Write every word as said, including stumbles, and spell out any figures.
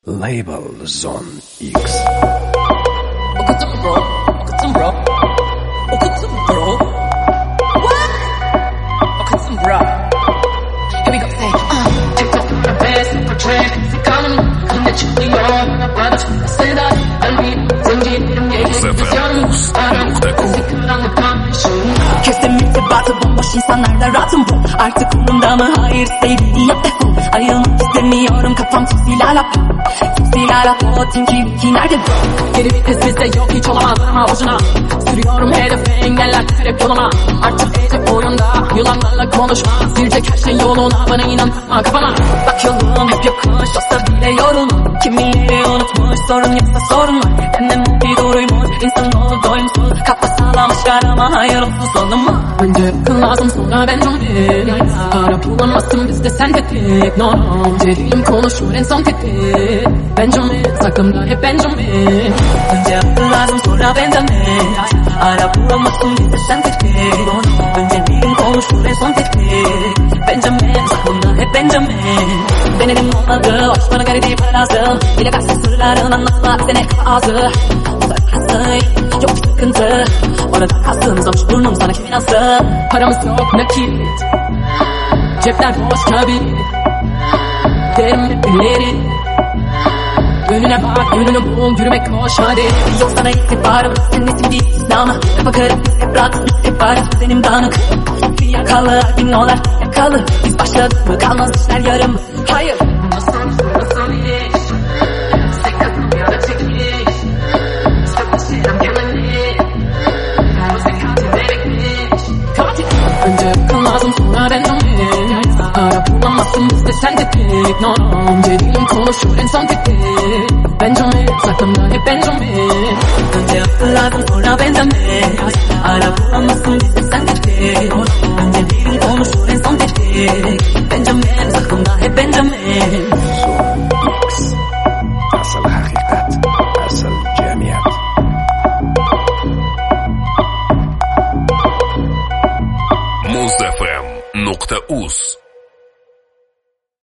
Label Zone X. Okudum bro, okudum bro, okudum bro. What? Okudum bro. Here we go, say. Uh, TikTok, the best, super track. Kanım, kanı çıkıyor. Bana seda, kalbim, zincir, yazıyorum. Aram, karanlıktan ışığım. Kestim irtibatı, bomboş insanlarla rahatım bu. Artık umurumda mı? Hayır, sevdiğini yap defol. Ayrılmak istemiyorum, kafam tüsilala. Tüsilala, o tinki wiki nerede bu? Geri vites bizde yok, hiç olamaz ama boşuna. Sürüyorum hedefe, engeller küfür hep yoluma. Artık iyice oyunda, yılanlarla konuşma. Silecek her şey yoluna, bana inan takma kafana. Bak yolum hep yokuş, olsa bile yorulma. Kimileri unutmuş, sorun yoksa sorun var. Benden bir duruymuş, insanoğlu doyumsuz. Kafa sağlamış ama hayır olsun sonuma. Önce yakın lazım, sonra ben zombi. Ara bulamazsın bizde sen tetik. No no, dediğim konuşur en son tetik. Benjamin, sakımda hep Benjamin. Önce akıl lazım, sonra Benjamin. Ara bulamazsın bizde sen tetik. Önce dilin konuşur en son tetik. Benjamin, sakımda hep Benjamin. Denedim olmadı, hoş bana garip para lazım. Dile kalsın sırların anlatma bize ne kafa ağzı. Sarkasın, yok bir sıkıntı. Orada kalsın, uzamış burnum sana kimin alsın. Paramız yok nakit, cepler boş kabin. Derim hep ileri, önüne bak, yönünü bul, yürümek koş hadi. Yok sana itibarım, senin isim değil isnama. Kafa karıp biz hep rahatız, biz hep varız, benim dağınık. Bir yakalı, bin olar yakalı. Biz başladık mı kalmaz işler yarım. Hayır. Nasıl, nasıl iş? Sekatım ya da çekiş. Sıkışırım geleni. Müzik katil verekmiş. Katil. Önce yakın lazım, sonra Benjamin. Ara bulamazsın bizde sen tetik. No no, önce dilin konuşur en son tetik. Benjamin, sakımda hep Benjamin. Önce akıl lazım, sonra Benjamin. Ara bulamazsın bizde sen tetik. Önce dilin konuşur en son tetik. Benjamin, sakımda hep Benjamin. Zone X. Asıl hakikat, asıl cemiyet. muz f m nokta uz